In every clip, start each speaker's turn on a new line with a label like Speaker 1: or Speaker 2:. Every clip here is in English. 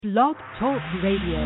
Speaker 1: Blog Talk Radio.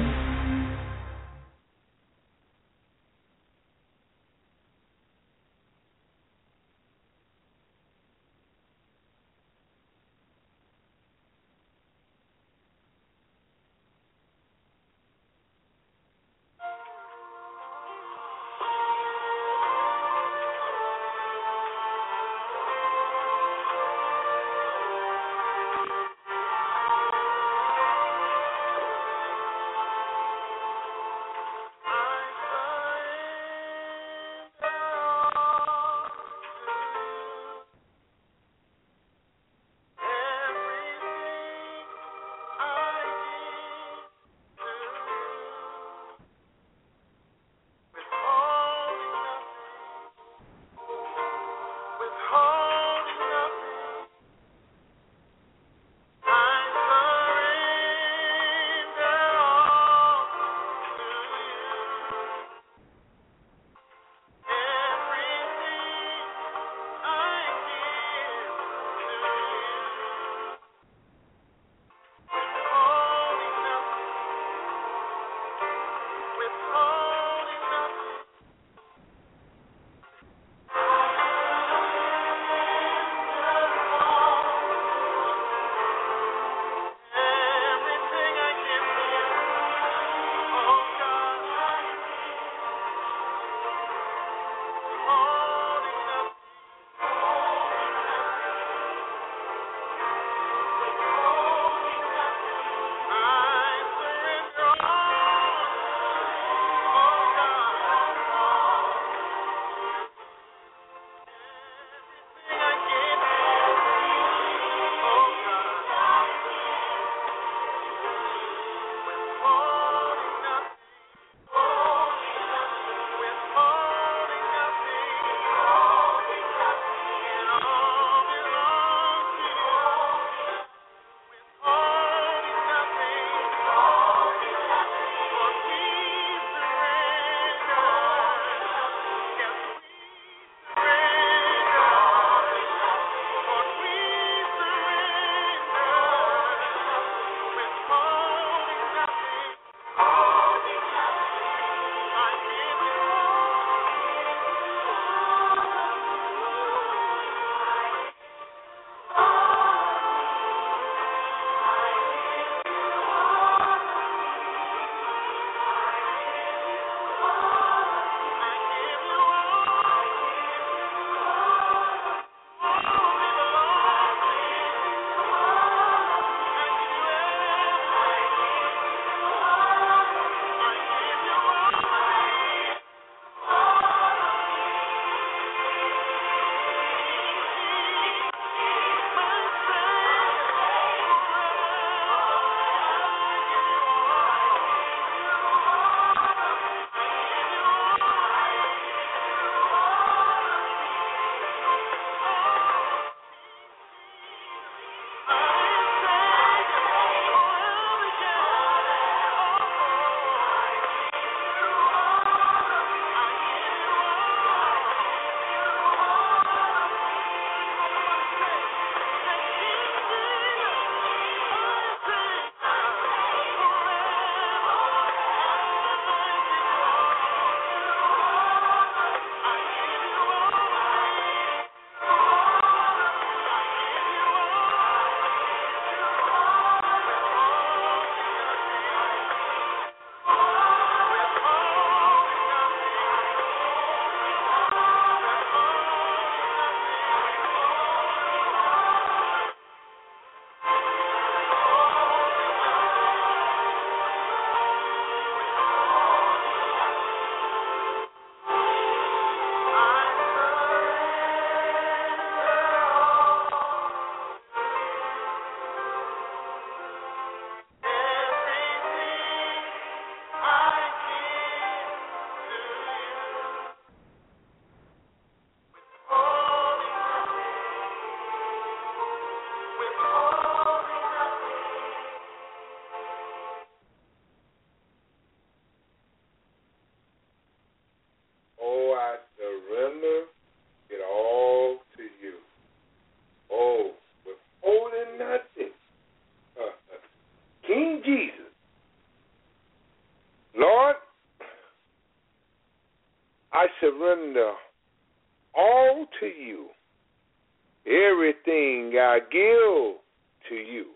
Speaker 2: surrender all to you. Everything I give to you,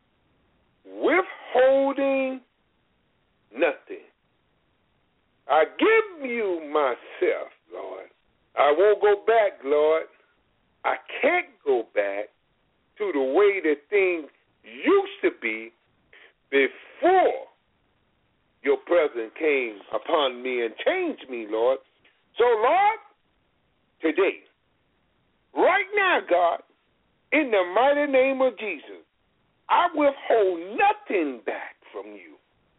Speaker 2: withholding nothing. I give you myself, Lord. I won't go back, Lord. I can't go back to the way that things used to be before your presence came upon me and changed me, Lord. So, Lord, today, right now, God, in the mighty name of Jesus, I withhold nothing back from you.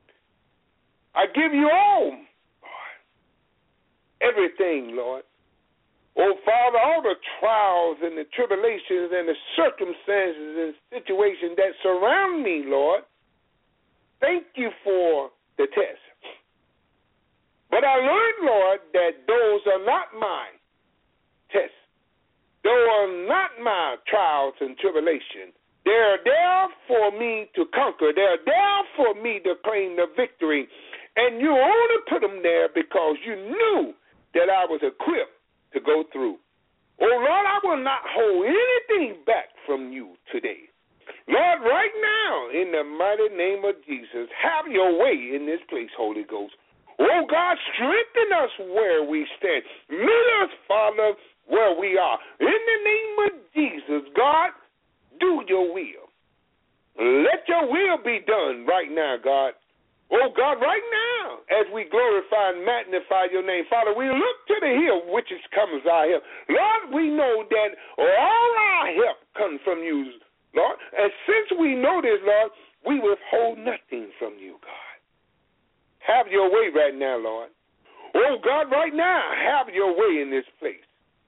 Speaker 2: I give you all, Lord, everything, Lord. Oh, Father, all the trials and the tribulations and the circumstances and situations that surround me, Lord, thank you for the test. But I learned, Lord, that those are not my tests. Those are not my trials and tribulations. They're there for me to conquer. They're there for me to claim the victory. And you only put them there because you knew that I was equipped to go through. Oh, Lord, I will not hold anything back from you today. Lord, right now, in the mighty name of Jesus, have your way in this place, Holy Ghost. Oh, God, strengthen us where we stand. Meet us, Father, where we are. In the name of Jesus, God, do your will. Let your will be done right now, God. Oh, God, right now, as we glorify and magnify your name, Father, we look to the hill which is comes our help. Lord, we know that all our help comes from you, Lord. And since we know this, Lord, we withhold nothing from you, God. Have your way right now, Lord. Oh, God, right now, have your way in this place.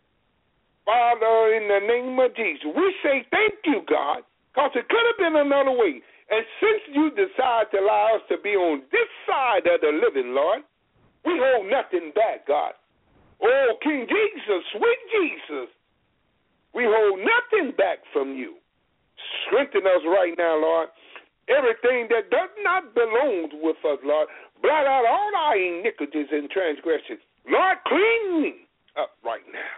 Speaker 2: Father, in the name of Jesus, we say thank you, God, because it could have been another way. And since you decide to allow us to be on this side of the living, Lord, we hold nothing back, God. Oh, King Jesus, sweet Jesus, we hold nothing back from you. Strengthen us right now, Lord. Everything that does not belong with us, Lord, blot out all our iniquities and transgressions. Lord, clean me up right now.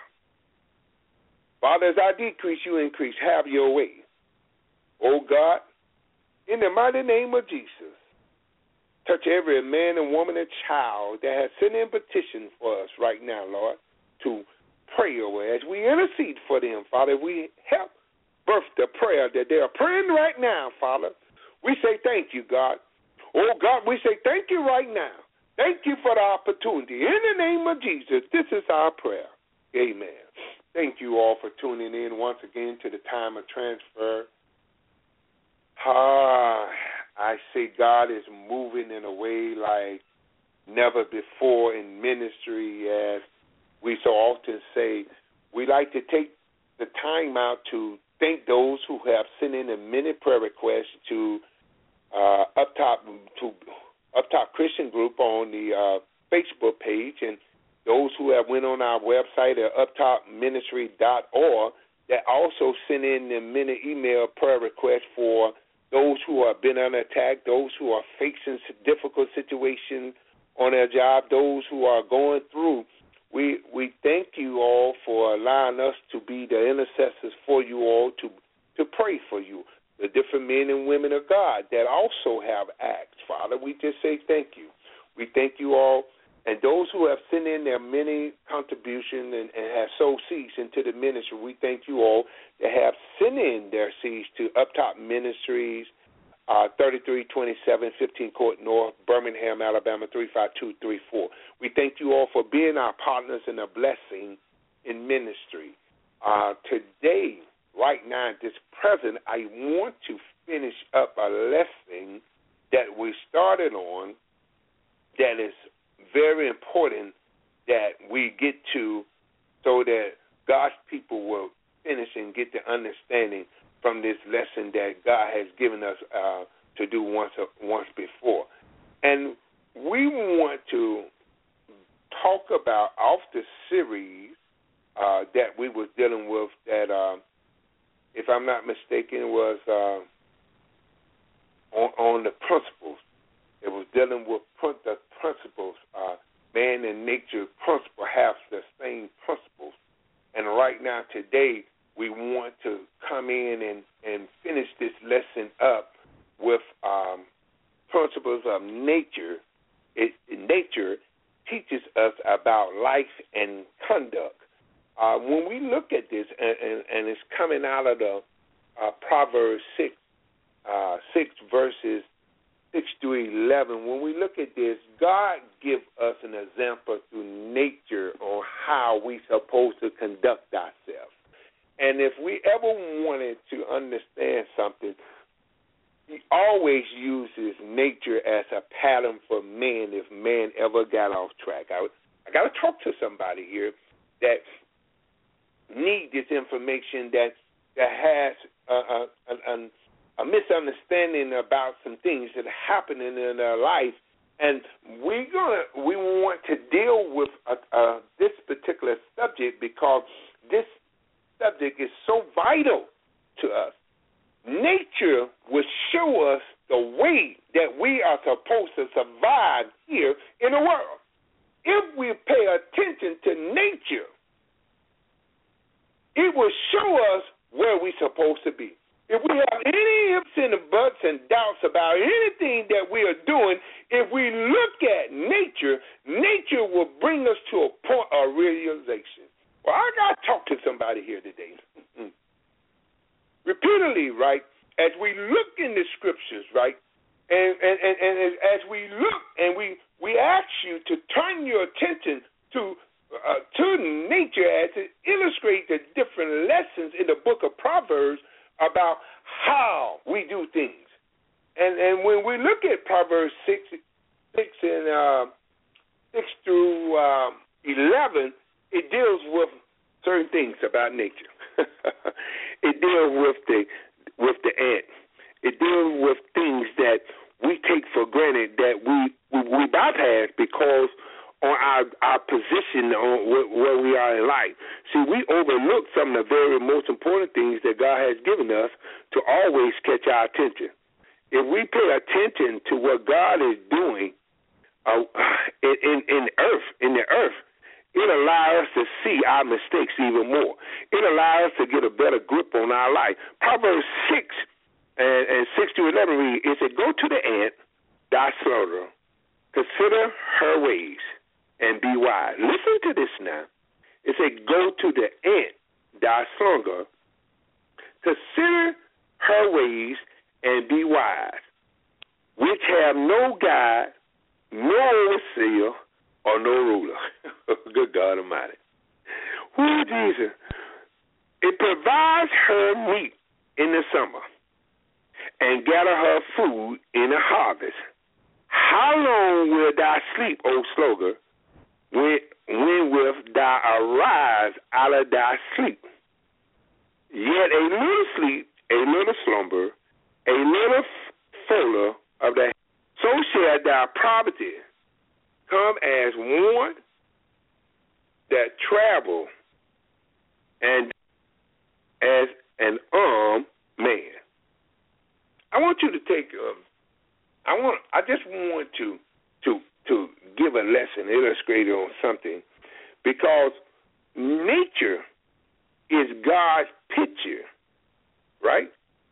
Speaker 2: Father, as I decrease, you increase. Have your way. Oh, God, in the mighty name of Jesus, touch every man and woman and child that has sent in petition for us right now, Lord, to pray away. As we intercede for them, Father, we help birth the prayer that they are praying right now, Father. We say thank you, God. Oh, God, we say thank you right now. Thank you for the opportunity. In the name of Jesus, this is our prayer. Amen. Thank you all for tuning in once again to the time of transfer. I say God is moving in a way like never before in ministry. As we so often say, we like to take the time out to thank those who have sent in a many prayer requests to Up Top Christian Group on the Facebook page, and those who have went on our website at uptopministry.org that also sent in the many email prayer requests for those who have been under attack, those who are facing difficult situations on their job, those who are going through. We thank you all for allowing us to be the intercessors for you all, to pray for you, the different men and women of God that also have acts. Father, we just say thank you. We thank you all. And those who have sent in their many contributions and have sowed seeds into the ministry, we thank you all that have sent in their seeds to Up Top Ministries, 3327 15 Court North, Birmingham, Alabama, 35234. We thank you all for being our partners and a blessing in ministry. Today, right now, at this present, I want to finish up a lesson that we started on that is very important that we get to so that God's people will finish and get the understanding from this lesson that God has given us to do once before. And we want to talk about off the series that we were dealing with that, if I'm not mistaken, was on the principles. It was dealing with the principles, man and nature principle, have the same principles. And right now, today, we want to come in and finish this lesson up with principles of nature. Nature teaches us about life and conduct. When we look at this, and it's coming out of the Proverbs 6 verses 6 through 11, when we look at this, God gives us an example through nature on how we're supposed to conduct ourselves. And if we ever wanted to understand something, he always uses nature as a pattern for man if man ever got off track. I got to talk to somebody here that need this information, that has a misunderstanding about some things that are happening in their life, and we want to deal with this particular subject because this subject is so vital to us. Nature will show us the way that we are supposed to survive here in the world. If we pay attention to nature, it will show us where we're supposed to be. If we have any ifs and buts and doubts about anything that we are doing, if we look at nature, nature will bring us to a point of realization. Well, I got to talk to somebody here today. Repeatedly, right, as we look in the scriptures, right, and as we look and we ask you to turn your attention to nature as it illustrates the different lessons in the book of Proverbs about how we do things. And when we look at Proverbs 6 through 11, it deals with certain things about nature. It deals with the ant. It deals with things that we take for granted that we bypass because on our position on where we are in life. See, we overlook some of the very most important things that God has given us to always catch our attention. If we pay attention to what God is doing in the earth, it allows us to see our mistakes even more. It allows us to get a better grip on our life. Proverbs 6 and 6 to 11 read, it said, "Go to the ant, thy slaughter, consider her ways, and be wise." Listen to this now. It said, "Go to the ant, thy slaughter, consider her ways, and be wise, which have no guide, no overseer, or no ruler." Good God Almighty. Oh, Jesus. "It provides her meat in the summer and gather her food in the harvest. How long will thou sleep, O sluggard? When wilt thou arise out of thy sleep? Yet a little sleep, a little slumber, a little fuller of the so shall thy poverty come as one that travel and as an armed man." I want you to take. I just want to give a lesson, illustrated on something, because nature is God's picture, right?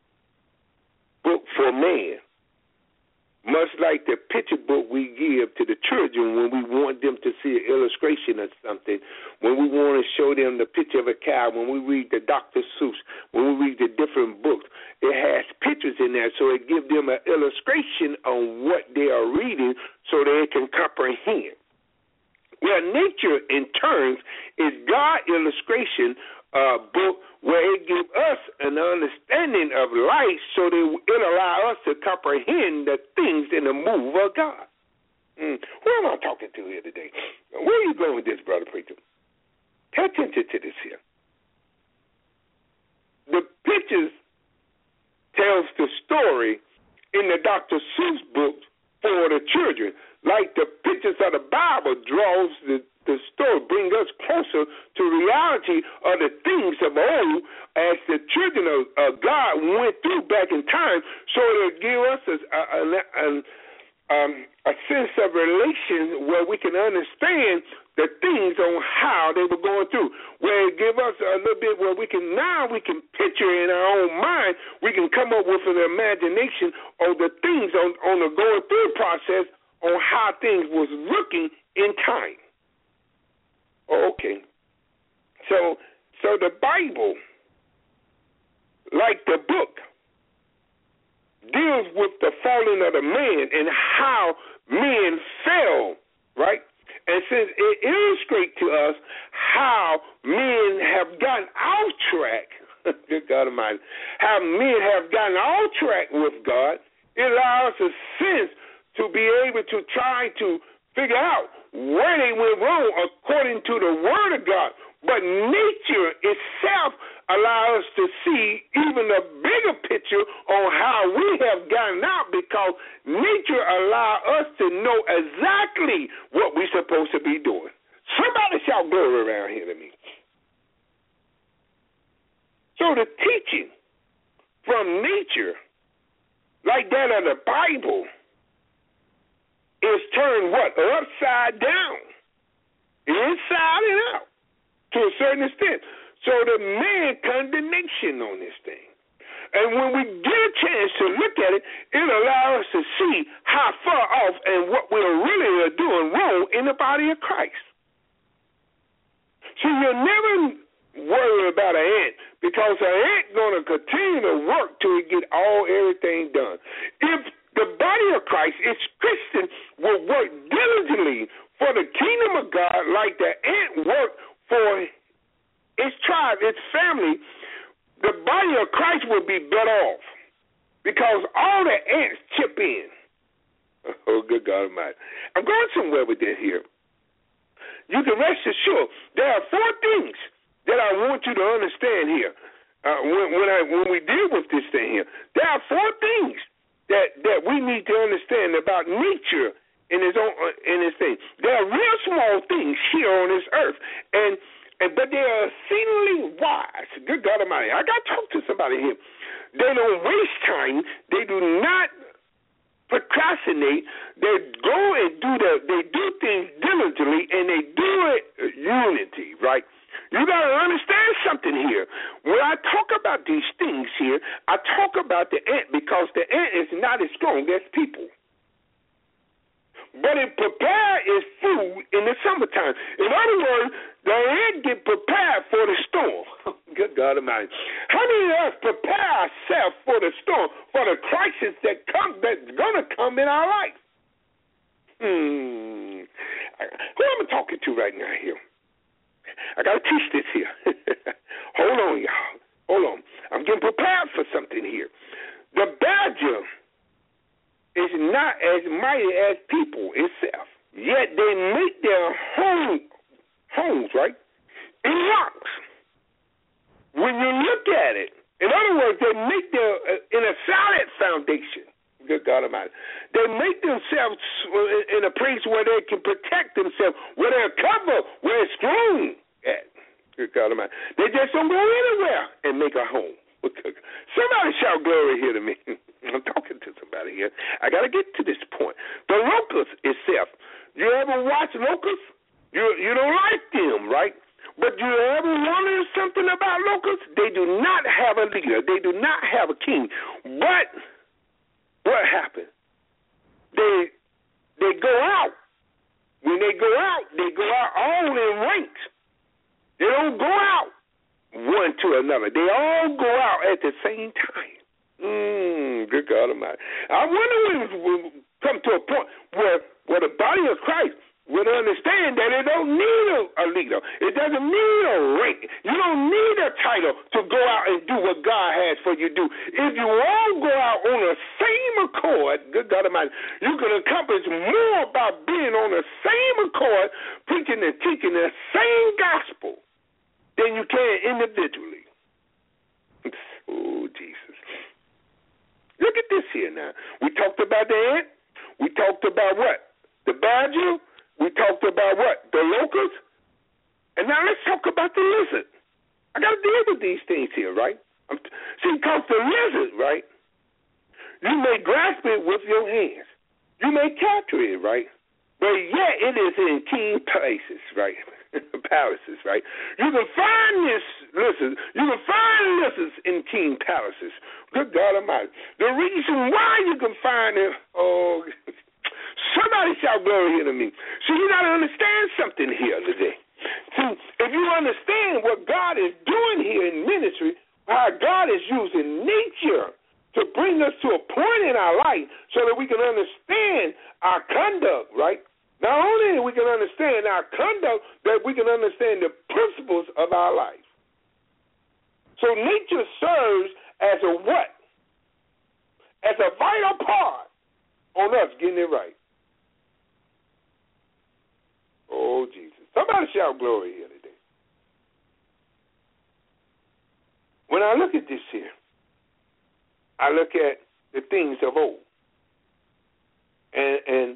Speaker 2: Book for man. Much like the picture book we give to the children when we want them to see an illustration of something, when we want to show them the picture of a cow, when we read the Dr. Seuss, when we read the different books, it has pictures in there, so it gives them an illustration on what they are reading so they can comprehend. Well, nature, in turn, is God's illustration book where it gives us an understanding of life so that it allows us to comprehend the things in the move of God. Who am I talking to here today? Where are you going with this, Brother Preacher? Pay attention to this here. The pictures tells the story in the Dr. Seuss books for the children, like the pictures of the Bible draws the story, bring us closer to reality of the things of old as the children of God went through back in time, so to give us a sense of relation where we can understand the things on how they were going through, where it give us a little bit where we can picture in our own mind, we can come up with an imagination of the things on the going through process on how things was looking in time. Okay. So the Bible, like the book, deals with the falling of the man and how men fell, right? And since it illustrates to us how men have gotten off track, good God Almighty, how men have gotten off track with God, it allows us a sense to be able to try to figure out where they went wrong according to the Word of God. But nature itself allows us to see even a bigger picture on how we have gotten out, because nature allows us to know exactly what we're supposed to be doing. Somebody shout glory around here to me. So the teaching from nature, like that of the Bible, is turned what? Upside down, inside and out, to a certain extent. So the man condemnation on this thing. And when we get a chance to look at it, it allows us to see how far off and what we really are doing wrong in the body of Christ. So you'll never worry about an ant, because an ant going to continue to work till it get everything done. If the body of Christ, its Christian, will work diligently for the kingdom of God like the ant worked for its tribe, its family, the body of Christ will be better off, because all the ants chip in. Oh, good God Almighty. I'm going somewhere with this here. You can rest assured there are 4 things that I want you to understand here when we deal with this thing here. There are 4 things that we need to understand about nature in its thing. There are real small things here on this earth, but they are exceedingly wise. Good God Almighty. I got to talk to somebody here. They don't waste time. They do not procrastinate. They go and they do things diligently, and they do it unity, right? You got to understand something here. When I talk about these things here, I talk about the ant, because the ant is not as strong as people. But it prepares its food in the summertime. In other words, the ant get prepared for the storm. Good God Almighty. How many of us prepare ourselves for the storm, for the crisis that's going to come in our life? Who am I talking to right now here? I got to teach this here. Hold on, y'all. Hold on. I'm getting prepared for something here. The badger is not as mighty as people itself, yet they make their homes, right, in rocks. When you look at it, in other words, they make in a solid foundation. Good God Almighty. They make themselves in a place where they can protect themselves, where they're covered, where it's grown at. Good God Almighty. They just don't go anywhere and make a home. Somebody shout glory here to me. I'm talking to somebody here. I got to get to this point. The locust itself. You ever watch locusts? You don't like them, right? But you ever wonder something about locusts? They do not have a leader. They do not have a king. But what happened? They go out. When they go out all in ranks. They don't go out one to another. They all go out at the same time. Good God Almighty. I wonder when we'll come to a point where the body of Christ will understand that it don't need a leader. It doesn't need a rank. You don't need a title to go out and do what God has for you to do. If you all go out on the same accord, good God Almighty, you can accomplish more by being on the same accord, preaching and teaching the same gospel than you can individually. Oh, Jesus. Look at this here now. We talked about the ant. We talked about what? The badger. We talked about what? The locust. And now let's talk about the lizard. I got to deal with these things here, right? See, because the lizard, right, you may grasp it with your hands. You may capture it, right? but yet it is in king places, right? Palaces, right? You can find listens in king palaces. Good God Almighty. The reason why you can find it, somebody shout glory here to me. So you got to understand something here today. See, if you understand what God is doing here in ministry, how God is using nature to bring us to a point in our life so that we can understand our conduct, right? Not only we can understand our conduct, but we can understand the principles of our life. So nature serves as a what? As a vital part on us getting it right. Oh, Jesus. Somebody shout glory here today. When I look at this here, I look at the things of old. And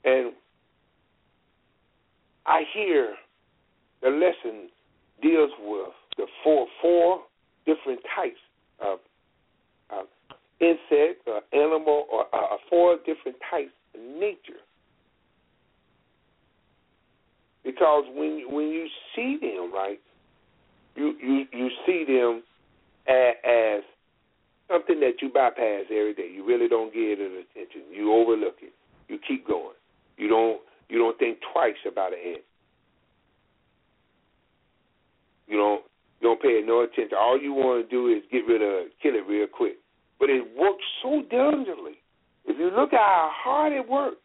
Speaker 2: I hear the lesson deals with the four different types of insect or animal or 4 different types of nature. Because when you see them, right, you see them as something that you bypass every day. You really don't give it attention. You overlook it. You keep going. You don't think twice about an ant. You don't pay no attention. All you want to do is get rid of it, kill it real quick. But it works so diligently. If you look at how hard it works,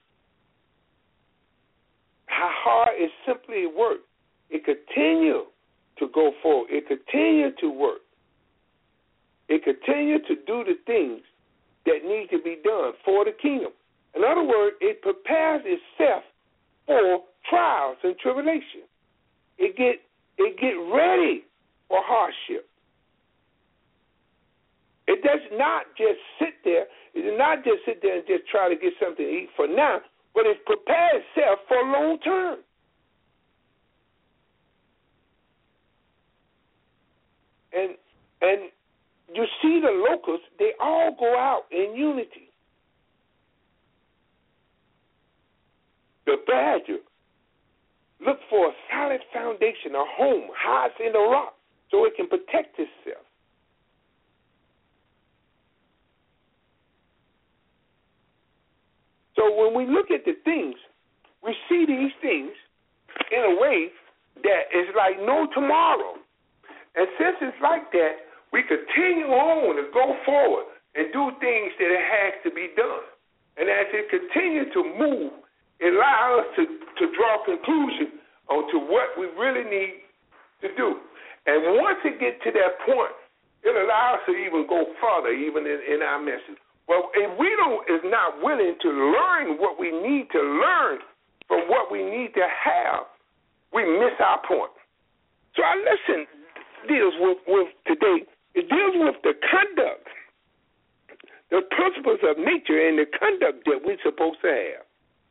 Speaker 2: how hard it simply works, it continues to go forward. It continues to work. It continues to do the things that need to be done for the kingdom. In other words, it prepares itself for trials and tribulation. It get ready for hardship. It does not just sit there. It does not just sit there and just try to get something to eat for now, but it prepares itself for long term. And you see the locusts, they all go out in unity. The badger look for a solid foundation, a home, hides in the rock so it can protect itself. So when we look at the things, we see these things in a way that is like no tomorrow. And since it's like that, we continue on to go forward and do things that it has to be done. And as it continues to move, it allows us to draw conclusion onto what we really need to do. And once it gets to that point, it allows us to even go further, even in our message. Well, if we is not willing to learn what we need to learn from what we need to have, we miss our point. So our lesson deals with today, it deals with the conduct, the principles of nature and the conduct that we're supposed to have.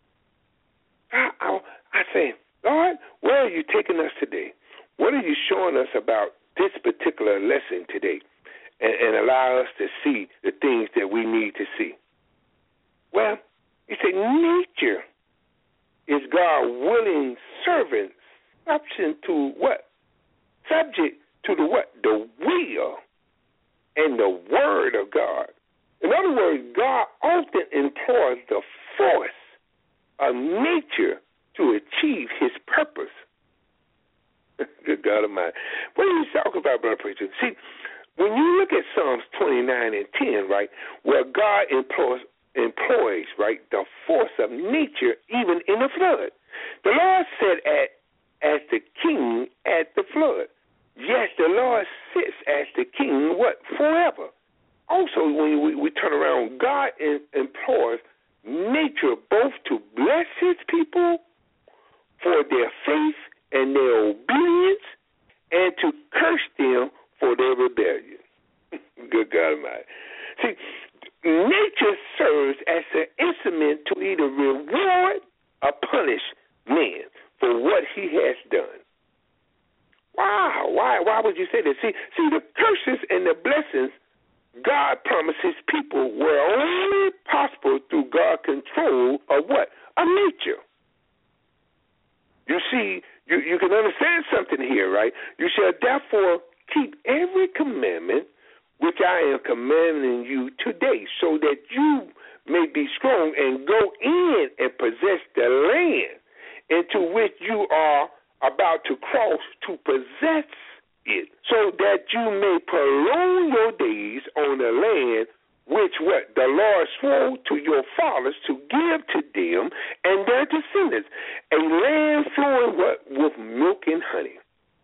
Speaker 2: I say, Lord, where are you taking us today? What are you showing us about this particular lesson today? And allow us to see the things that we need to see. Well, you say nature is God's willing servant, subject to what? Subject to the what? The will and the word of God. In other words, God often employs the force of nature to achieve his purpose. Good God Almighty. What are you talking about, brother preacher? See, when you look at Psalms 29 and 10, right, where God employs, right, the force of nature even in the flood. The Lord said as the king at the flood. Yes, the Lord sits as the king, what, forever. Also, when we turn around, God employs nature both to bless his people for their faith and their obedience and to curse them for their rebellion. Good God Almighty. See, nature serves as an instrument to either reward or punish man for what he has done. Wow, why would you say that? See, the curses and the blessings God promises people were only possible through God's control of what? Of nature. You see, you can understand something here, right? You shall therefore keep every commandment which I am commanding you today, so that you may be strong and go in and possess the land into which you are about to cross to possess it, so that you may prolong your days on the land which the Lord swore to your fathers to give to them and their descendants, a land flowing with milk and honey.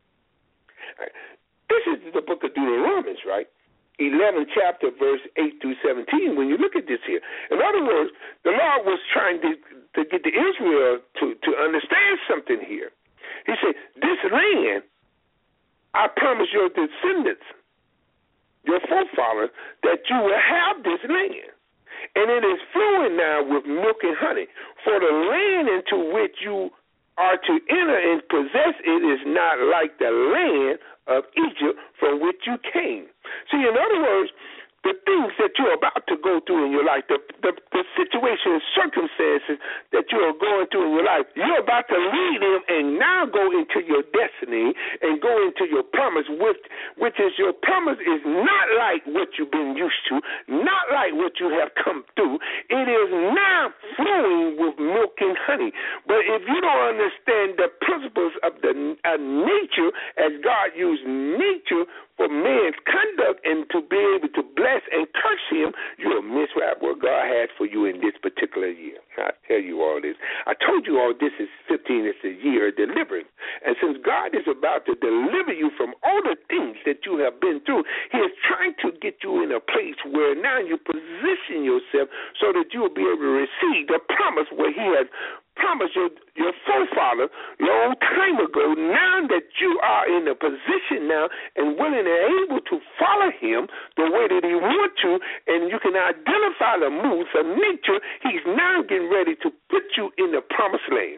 Speaker 2: This is the book of Deuteronomy, right? 11th chapter, verse 8 through 17, when you look at this here. In other words, the Lord was trying to get the Israel to understand something here. He said, this land, I promise your descendants, your forefathers, that you will have this land. And it is flowing now with milk and honey. For the land into which you are to enter and possess it is not like the land of Egypt from which you came. See, in other words, the things that you're about to go through in your life, the situation and circumstances that you are going through in your life, you're about to lead them and now go into your destiny and go into your promise, which is your promise is not like what you've been used to, not like what you have come through. It is now flowing with milk and honey. But if you don't understand the principles of nature, as God used nature for man's conduct and to be able to bless and curse him, you'll miss what God has for you in this particular year. I tell you all this. I told you all this is 15. It's a year of deliverance. And since God is about to deliver you from all the things that you have been through, he is trying to get you in a place where now you position yourself so that you will be able to receive the promise where he has promised your forefather long time ago. Now that you are in a position now and willing and able to follow him the way that he wants to, and you can identify the moves of nature, he's now getting ready to put you in the promised land.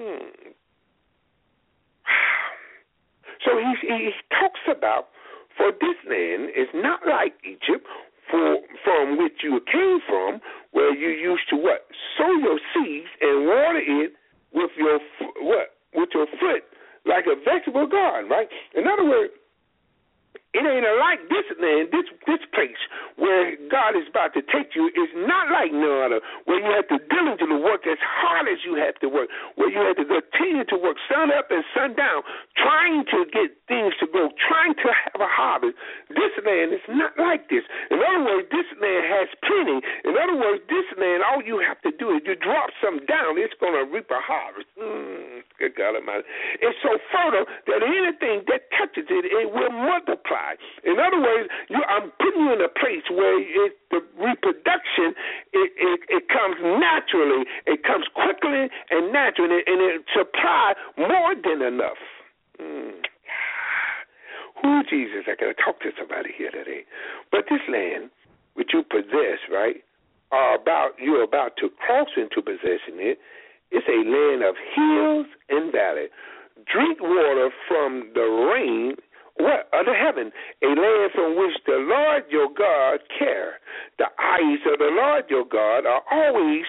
Speaker 2: So he talks about, for this land is not like Egypt, from which you came from, where you used to sow your seeds and water it with your with your foot like a vegetable garden, right? In other words, it ain't like this land, this place where God is about to take you is not like no other, where you have to diligently work as hard as you have to work, where you have to continue to work sun up and sun down, trying to get things to grow, trying to have a harvest. This land is not like this. In other words, this land has plenty. In other words, this land, all you have to do is you drop some down, it's going to reap a harvest. Good God Almighty. It's so fertile that anything that touches it, it will multiply. In other words, I'm putting you in a place where the reproduction, it comes naturally, it comes quickly and naturally, and it supplies more than enough. Jesus, I got to talk to somebody here today. But this land which you possess, right, you're about to cross into possession it. It's a land of hills and valleys. Drink water from the rain of the heaven, a land from which the Lord your God care. The eyes of the Lord your God are always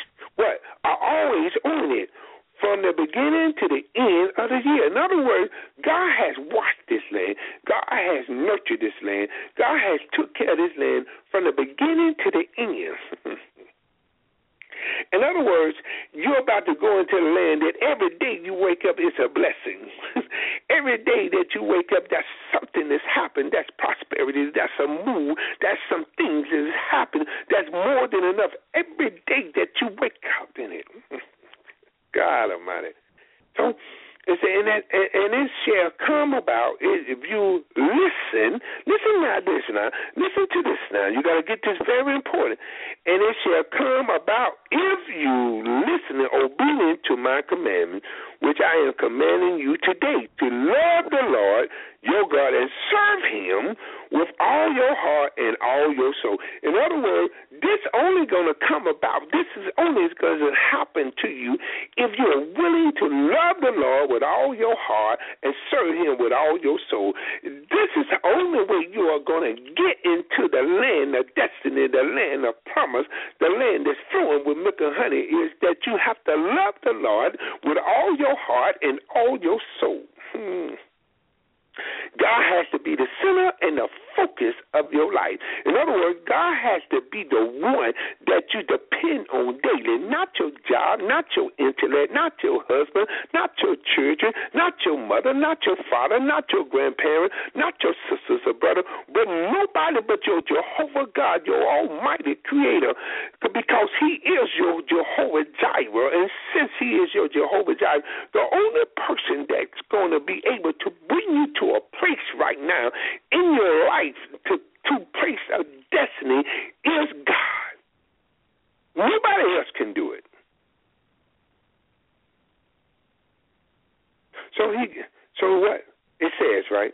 Speaker 2: on it, from the beginning to the end of the year. In other words, God has watched this land. God has nurtured this land. God has took care of this land from the beginning to the end. In other words, you're about to go into the land that every day you wake up is a blessing. Every day that you wake up, that's something that's happened. That's prosperity. That's a move. That's some things that has happened. That's more than enough. Every day that you wake up in it. God Almighty. So, and it shall come about if you listen to this now. You got to get this very important. And it shall come about if you listen and obedient to my commandment, which I am commanding you today, to love the Lord your God and serve him with all your heart and all your soul. In other words, this only going to come about, this is only going to happen to you if you're willing to love the Lord with all your heart and serve him with all your soul, this is the only way you are going to get into the land of destiny, the land of promise, the land that's flowing with milk and honey, is that you have to love the Lord with all your heart and all your soul. God has to be the center and the focus of your life. In other words, God has to be the one that you depend on daily, not your job, not your intellect, not your husband, not your children, not your mother, not your father, not your grandparents, not your sisters or brother, but nobody but your Jehovah God, your almighty creator, because he is your Jehovah Jireh. And since he is your Jehovah Jireh, the only person that's going to be able to bring you to a place right now in your life to place of destiny is God. Nobody else can do it. So what it says, right?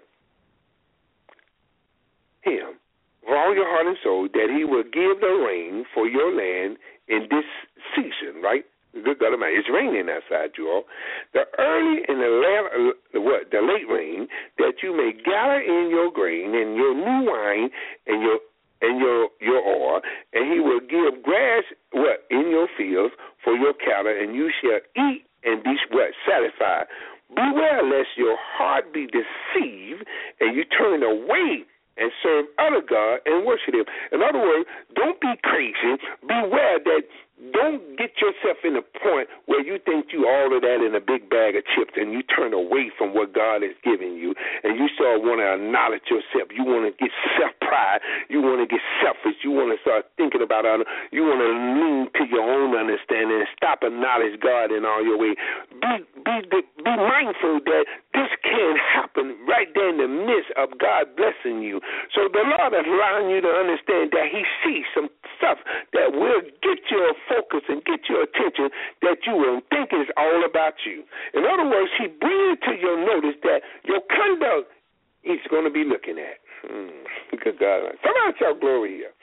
Speaker 2: Him, for all your heart and soul, that he will give the rain for your land in this season, right? Good God Almighty, it's raining outside, you all. The early and the late rain, that you may gather in your grain and your new wine and your oil, and he will give grass in your fields for your cattle, and you shall eat and be satisfied. Beware lest your heart be deceived, and you turn away and serve other God and worship him. In other words, don't be crazy. Beware that. Don't get yourself in a point where you think you all of that in a big bag of chips and you turn away from what God has given you, and you start want to acknowledge yourself. You want to get self-pride. You want to get selfish. You want to start thinking about others. You want to lean to your own understanding and stop acknowledge God in all your way. Be mindful that this can happen right there in the midst of God blessing you. So the Lord is allowing you to understand that he sees some stuff that will get your focus and get your attention that you will think is all about you. In other words, he brings to your notice that your conduct he's going to be looking at. Good God. Somebody shout glory here.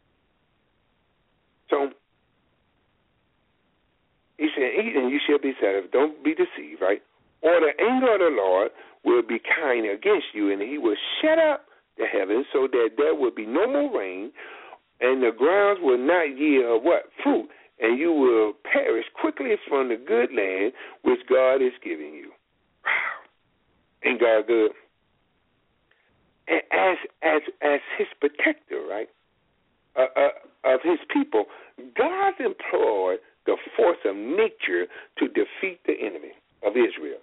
Speaker 2: So he said, eat and you shall be satisfied. Don't be deceived, right? Or the anger of the Lord will be kind against you, and he will shut up the heavens so that there will be no more rain, and the grounds will not yield fruit, and you will perish quickly from the good land which God is giving you. Wow. Ain't God good? And as his protector, right, of his people, God employed the force of nature to defeat the enemy of Israel.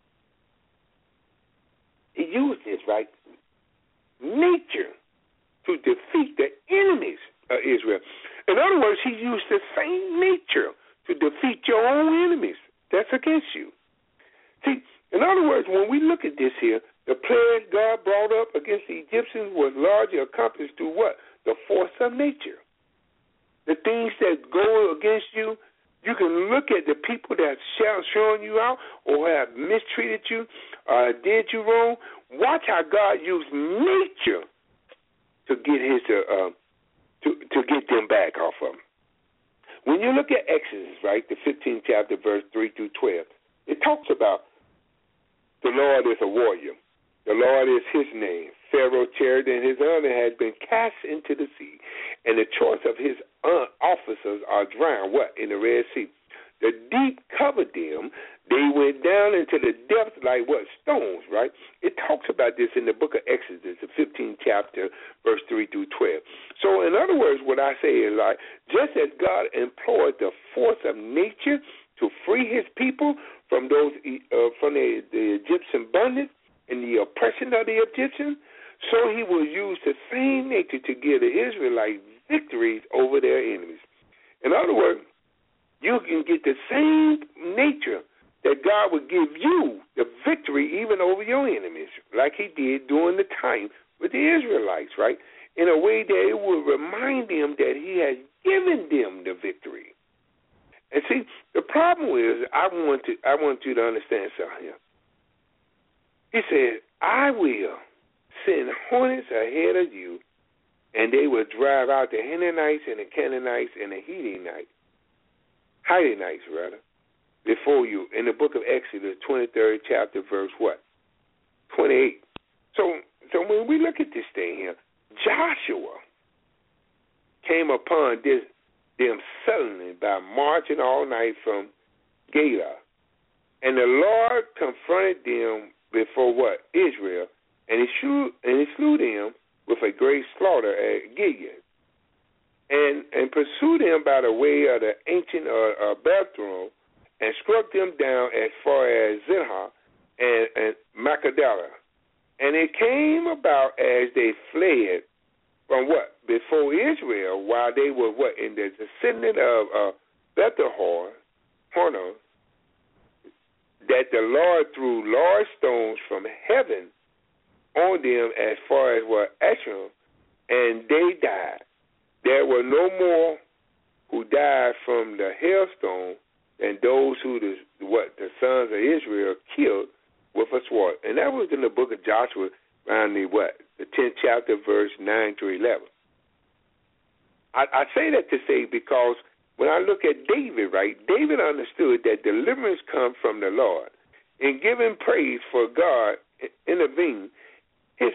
Speaker 2: He used this, right, nature to defeat the enemies of Israel. In other words, he used the same nature to defeat your own enemies that's against you. See, in other words, when we look at this here, the plague God brought up against the Egyptians was largely accomplished through what? The force of nature. The things that go against you, you can look at the people that showing you out or have mistreated you, did you wrong. Watch how God used nature to get his to get them back off of them. When you look at Exodus, right, the 15th chapter, verse 3 through 12, it talks about the Lord is a warrior. The Lord is his name. Pharaoh charioted, and his army has been cast into the sea, and the choice of his officers are drowned, in the Red Sea. The deep covered them. They went down into the depths like stones, right? It talks about this in the book of Exodus, the 15th chapter, verse 3 through 12. So in other words, what I say is like, just as God employed the force of nature to free his people from those from the Egyptian bondage and the oppression of the Egyptians, so he will use the same nature to give the Israelites victories over their enemies. In other words, you can get the same nature that God would give you the victory even over your enemies, like he did during the time with the Israelites, right? In a way that it will remind them that he has given them the victory. And see, the problem is, I want you to understand something here. He said, I will send hornets ahead of you, and they will drive out the Henites and the Canaanites and the Hittite, before you in the book of Exodus, 23rd chapter, verse what? 28. So when we look at this thing here, Joshua came upon them suddenly by marching all night from Gilgal. And the Lord confronted them before what? Israel. And he slew them with a great slaughter at Gilead. And pursued them by the way of the ancient Bethel, and struck them down as far as Zilhah and Makkedah. And it came about as they fled from what? Before Israel, while they were what? In the descendant of Bethel, that the Lord threw large stones from heaven on them as far as what? Ashkelon, and they died. There were no more who died from the hailstone than those who the sons of Israel killed with a sword. And that was in the book of Joshua, around the 10th chapter, verse 9 to 11. I say that to say because when I look at David, right, David understood that deliverance comes from the Lord. In giving praise for God intervening, his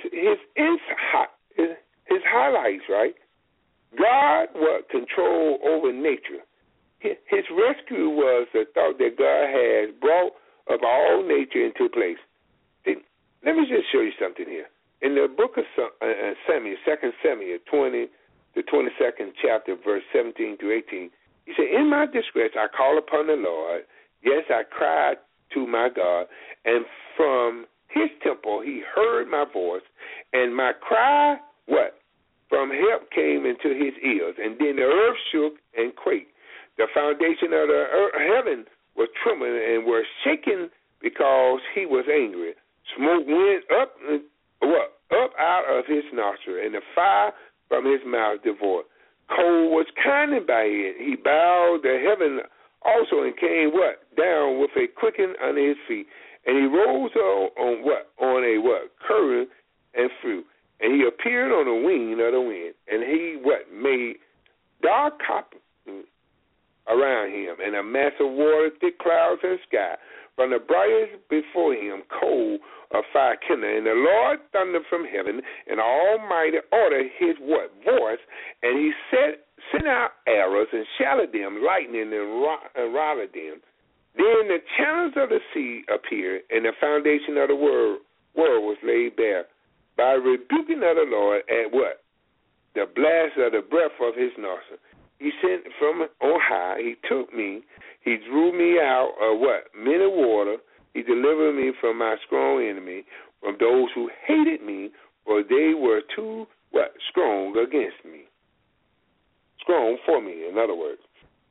Speaker 2: highlights, right? God was control over nature. His rescue was the thought that God has brought of all nature into place. See, let me just show you something here. In the book of Samuel, 2 Samuel 20 the 22nd chapter, verse 17 to 18, he said, in my distress I call upon the Lord. Yes, I cried to my God, and from his temple he heard my voice, and my cry, what? From help came into his ears, and then the earth shook and quaked. The foundation of the heaven was trembling and were shaken because he was angry. Smoke went up out of his nostril, and the fire from his mouth devoured. Cold was kindled by it. He bowed the heaven also and came what? Down with a quickening under his feet. And he rose on what? On a what? Current and flew. And he appeared on the wing of the wind. And he what? Made dark copper around him, and a mass of water, thick clouds in the sky. From the brightness before him, coal of fire kindled. And the Lord thundered from heaven, and Almighty ordered his what? Voice, and he sent out arrows and shattered them, lightning and routed them. Then the channels of the sea appeared, and the foundation of the world was laid bare. By rebuking of the Lord at what? The blast of the breath of his nostril. He sent from on high. He took me. He drew me out of what? Many water. He delivered me from my strong enemy, from those who hated me, for they were too what? Strong against me. Strong for me, in other words.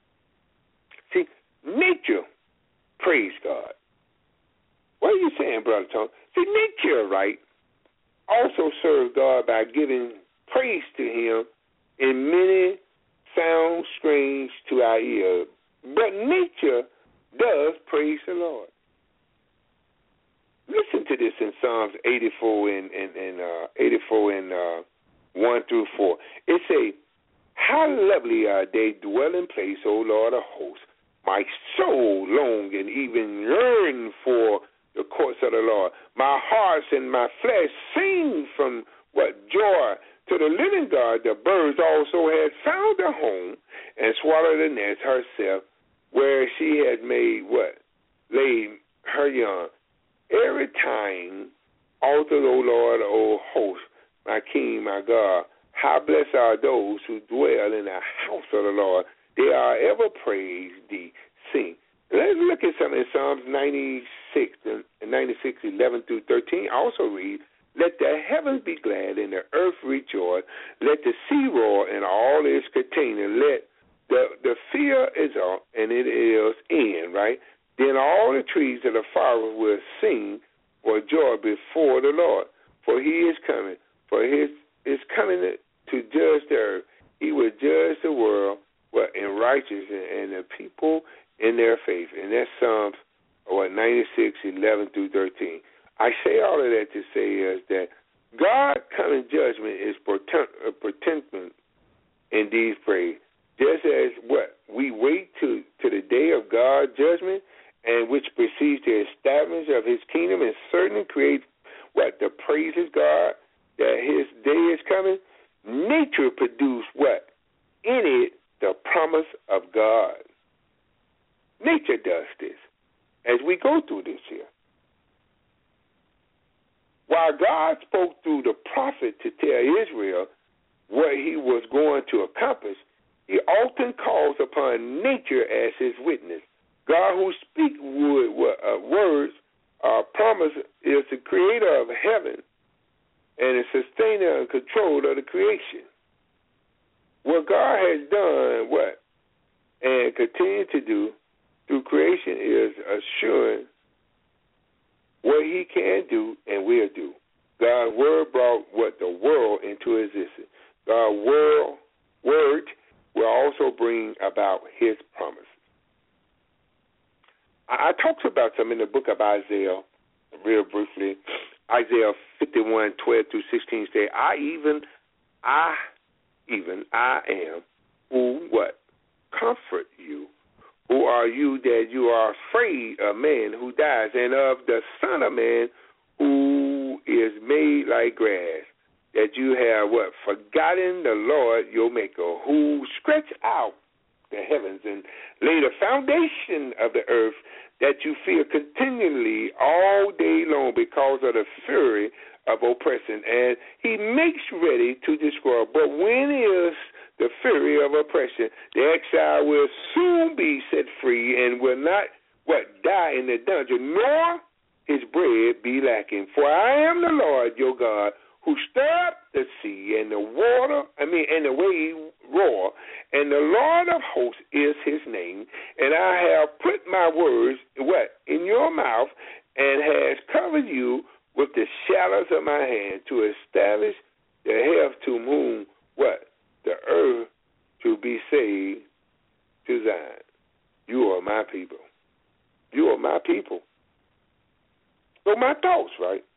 Speaker 2: See, nature, praise God. What are you saying, Brother Tom? See, nature, right, also serves God by giving praise to him in many sounds strange to our ear. But nature does praise the Lord. Listen to this in Psalms 84 and 1 through 4. It say, how lovely are they dwelling place, O Lord of hosts. My soul long and even yearn for the courts of the Lord. My heart and my flesh sing from what? Joy to the living God. The birds also had found a home and swallowed the nest herself, where she had made what? Laid her young. Every time, altar, O Lord, O host, my King, my God, how blessed are those who dwell in the house of the Lord. They are ever praised thee. Sing. Let's look at something in Psalms 96, 11 through 13. Also read, let the heavens be glad and the earth rejoice. Let the sea roar and all its containing. Let the fear is up and it is in, right? Then all the trees of the forest will sing for joy before the Lord. For he is coming. For his is coming to judge the earth. He will judge the world in righteousness and the people in their faith. And that's Psalms 96, 11 through 13. I say all of that to say is that God coming judgment is portent in these praise. Just as what we wait to the day of God's judgment, as we go through this here. While God spoke through the prophet to tell Israel what he was going to accomplish, he often calls upon nature as his witness. God, who speaks words, promise, is the creator of heaven and the sustainer and controller of the creation. What God has done, and continue to do through creation is assuring what he can do and will do. God's word brought the world into existence. God's word will also bring about his promises. I talked about some in the book of Isaiah, real briefly. Isaiah 51:12-16 say, I am who comfort you. Who are you that you are afraid of man who dies, and of the Son of Man who is made like grass, that you have forgotten the Lord your Maker, who stretched out the heavens and laid a foundation of the earth, that you fear continually all day long because of the fury of oppression, and he makes ready to destroy. But when is the fury of oppression? The exile will soon be set free and will not die in the dungeon, nor his bread be lacking. For I am the Lord your God, who stirred up the sea and the water, and the wave roar, and the Lord of hosts is his name. And I have put my words in your mouth, and has covered you with the shadows of my hand, to establish the health, to whom the earth to be saved to Zion. You are my people. You are my people. So my thoughts,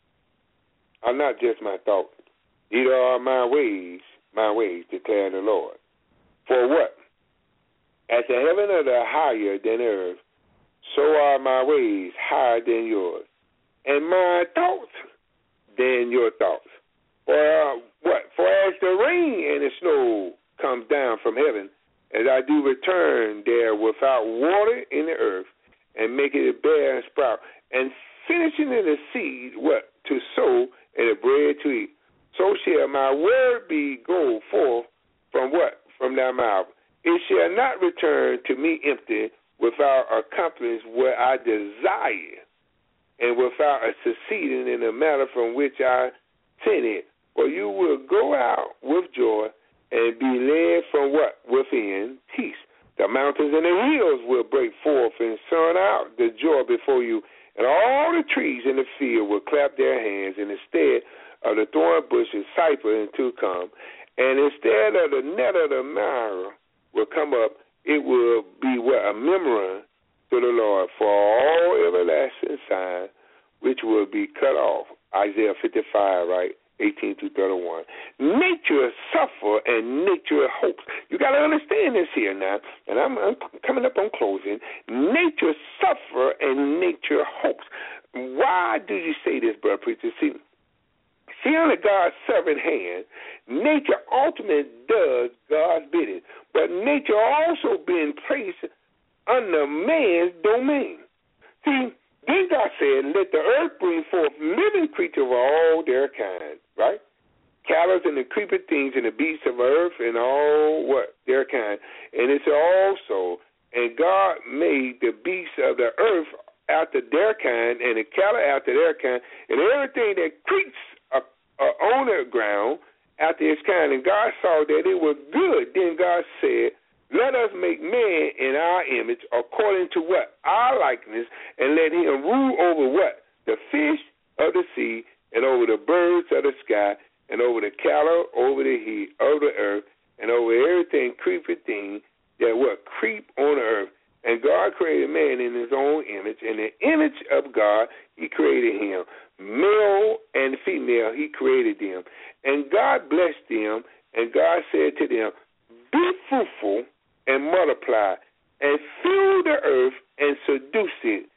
Speaker 2: are not just my thoughts. Neither are my ways, declare the Lord. For what? As the heaven are higher than earth, so are my ways higher than yours, and my thoughts than your thoughts. For as the rain and the snow comes down from heaven, as I do return there without water in the earth, and make it bear and sprout, and finishing in the seed to sow and the bread to eat, so shall my word go forth from thy mouth. It shall not return to me empty, without accomplishing what I desire, and without succeeding in the matter from which I sent it. For you will go out with joy, and be led from within peace. The mountains and the hills will break forth and sound out the joy before you, and all the trees in the field will clap their hands, and instead of the thorn bushes, cypress and toucan, and instead of the net of the myrrh will come up, it will be a memory to the Lord for all everlasting sign, which will be cut off. Isaiah 55, 18-31. Nature suffer and nature hopes. You got to understand this here now, and I'm coming up on closing. Nature suffer and nature hopes. Why do you say this, brother preacher? See, under God's servant hand, nature ultimately does God's bidding, but nature also been placed under man's domain. See, then God said, let the earth bring forth living creatures of all their kind, right? Cattle and the creeping things and the beasts of earth and all their kind. And it's also, and God made the beasts of the earth after their kind, and the cattle after their kind, and everything that creeps on the ground after its kind. And God saw that it was good. Then God said, let us make man in our image according to our likeness, and let him rule over the fish of the sea, and over the birds of the sky, and over the cattle, over the heat of the earth, and over everything creeping thing that creep on the earth. And God created man in his own image. In the image of God, he created him. Male and female, he created them. And God blessed them, and God said to them, be fruitful and multiply, and fill the earth and seduce it,